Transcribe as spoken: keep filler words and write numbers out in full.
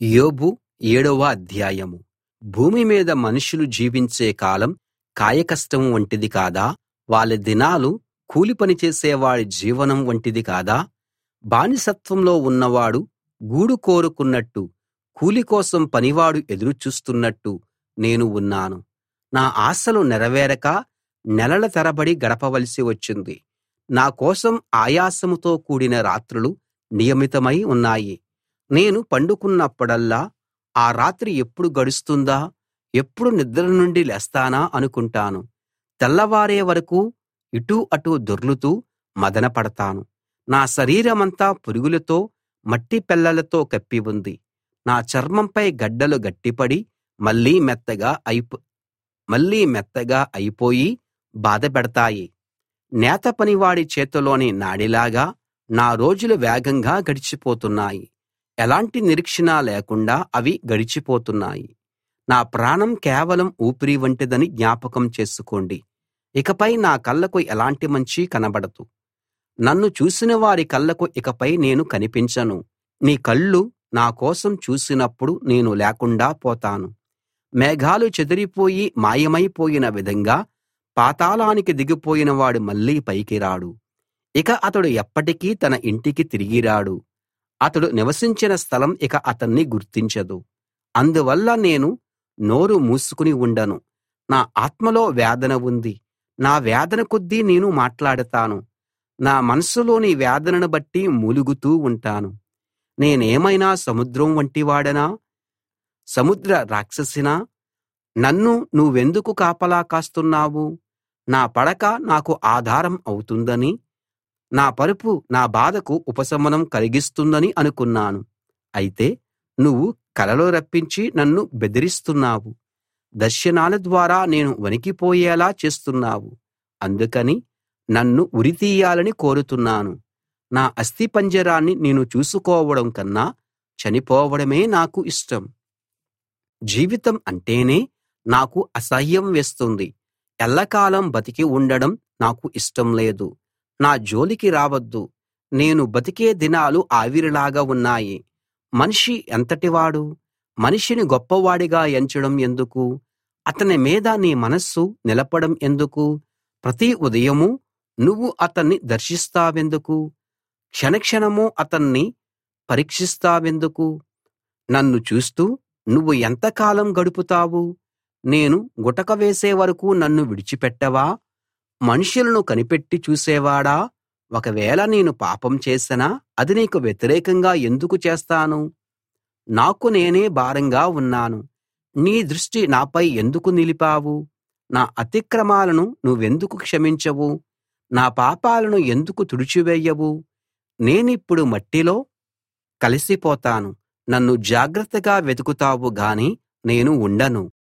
యోబు ఏడవ అధ్యాయం. భూమి మీద మనుషులు జీవించే కాలం కాయకష్టం వంటిది కాదా? వాళ్ళ దినాలు కూలి పని చేసేవాడి జీవనం వంటిది కాదా? బానిసత్వంలో ఉన్నవాడు గూడు కోరుకున్నట్టు, కూలి కోసం పనివాడు ఎదురు చూస్తున్నట్టు నేను ఉన్నాను. నా ఆశలు నెరవేరక నెలల తరబడి గడపవలసి వచ్చింది. నా కోసం ఆయాసంతో కూడిన రాత్రులు నియమితమై ఉన్నాయి. నేను పండుకున్నప్పుడల్లా ఆ రాత్రి ఎప్పుడు గడుస్తుందా, ఎప్పుడు నిద్ర నుండి లేస్తానా అనుకుంటాను. తెల్లవారే వరకూ ఇటూ అటూ దొర్లుతూ మదనపడతాను. నా శరీరమంతా పురుగులతో, మట్టి పెళ్లలతో కప్పి ఉంది. నా చర్మంపై గడ్డలు గట్టిపడి మళ్ళీ మెత్తగా అయిపో మళ్ళీ మెత్తగా అయిపోయి బాధపెడతాయి. నేత పనివాడి చేతిలోని నాడిలాగా నా రోజులు వేగంగా గడిచిపోతున్నాయి. ఎలాంటి నిరీక్షణ లేకుండా అవి గడిచిపోతున్నాయి. నా ప్రాణం కేవలం ఊపిరి వంటిదని జ్ఞాపకం చేసుకోండి. ఇకపై నా కళ్ళకు ఎలాంటి మంచీ కనబడదు. నన్ను చూసిన వారి కళ్ళకు ఇకపై నేను కనిపించను. నీ కళ్ళు నా కోసం చూసినప్పుడు నేను లేకుండా పోతాను. మేఘాలు చెదిరిపోయి మాయమైపోయిన విధంగా పాతాళానికి దిగిపోయిన వాడు మళ్ళీ పైకి రాడు. ఇక అతడు ఎప్పటికీ తన ఇంటికి తిరిగి రాడు. అతడు నివసించిన స్థలం ఇక అతన్ని గుర్తించదు. అందువల్ల నేను నోరు మూసుకుని ఉండను. నా ఆత్మలో వేదన ఉంది. నా వేదన కొద్దీ నేను మాట్లాడతాను. నా మనసులోని వేదనను బట్టి మూలుగుతూ ఉంటాను. నేనేమైనా సముద్రం వంటివాడనా? సముద్ర రాక్షసినా? నన్ను నువ్వెందుకు కాపలా కాస్తున్నావు? నా పడక నాకు ఆధారం అవుతుందని, నా పరుపు నా బాధకు ఉపశమనం కలిగిస్తుందని అనుకున్నాను. అయితే నువ్వు కలలు రప్పించి నన్ను బెదిరిస్తున్నావు. దర్శనాల ద్వారా నేను వణికిపోయేలా చేస్తున్నావు. అందుకని నన్ను ఉరితీయాలని కోరుతున్నాను. నా అస్థిపంజరాన్ని నేను చూసుకోవడం కన్నా చనిపోవడమే నాకు ఇష్టం. జీవితం అంటేనే నాకు అసహ్యం వేస్తుంది. ఎల్లకాలం బతికి ఉండడం నాకు ఇష్టం లేదు. నా జోలికి రావద్దు. నేను బతికే దినాలు ఆవిరిలాగా ఉన్నాయి. మనిషి ఎంతటివాడు? మనిషిని గొప్పవాడిగా ఎంచడం ఎందుకు? అతని మీద నీ మనస్సు నిలపడం ఎందుకు? ప్రతి ఉదయమూ నువ్వు అతన్ని దర్శిస్తావెందుకు? క్షణక్షణమూ అతన్ని పరీక్షిస్తావెందుకు? నన్ను చూస్తూ నువ్వు ఎంతకాలం గడుపుతావు? నేను గుటక వేసే వరకూ నన్ను విడిచిపెట్టవా? మనుషులను కనిపెట్టి చూసేవాడా? ఒకవేళ నేను పాపం చేసినా అది నీకు వ్యతిరేకంగా ఎందుకు చేస్తాను? నాకు నేనే భారంగా ఉన్నాను. నీ దృష్టి నాపై ఎందుకు నిలిపావు? నా అతిక్రమాలను నువ్వెందుకు క్షమించవు? నా పాపాలను ఎందుకు తుడిచివేయవు? నేనిప్పుడు మట్టిలో కలిసిపోతాను. నన్ను జాగ్రత్తగా వెతుకుతావు గాని నేను ఉండను.